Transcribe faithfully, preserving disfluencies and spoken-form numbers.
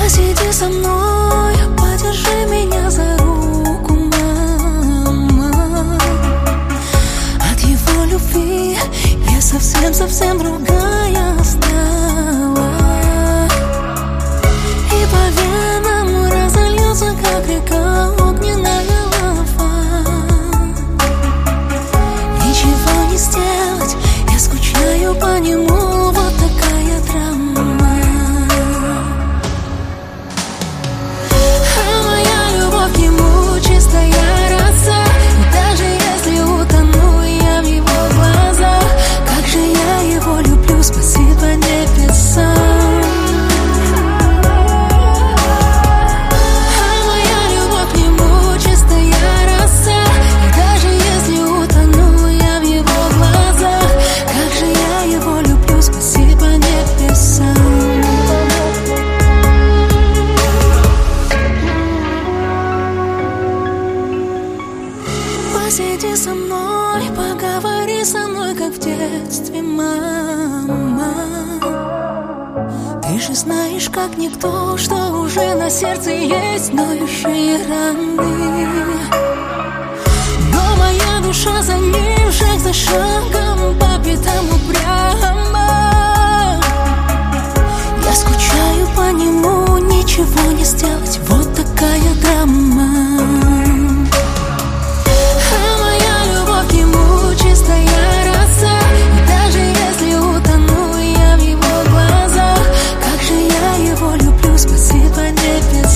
Посиди со мной, подержи меня за руку, мама. От его любви я совсем-совсем другая стала. И по венам разольется, как река, огненная лава. Ничего не сделать, я скучаю по нему, вот такая драма. А моя любовь к нему чистая роса, и даже если утону я в его глазах, как же я его люблю, спасибо небесам. А моя любовь к нему чистая роса, и даже если утону я в его глазах, как же я его люблю, спасибо небесам. Посиди со мной, поговори со мной, как в детстве, мама. Ты же знаешь, как никто, что уже на сердце есть ноющие раны. Но моя душа за ним, шаг за шагом, по пятам упрямо. Я скучаю по нему, ничего не сделать, вот такая драма. А моя любовь к нему чистая роса, и даже если утону я в его глазах, как же я его люблю, спасибо небесам.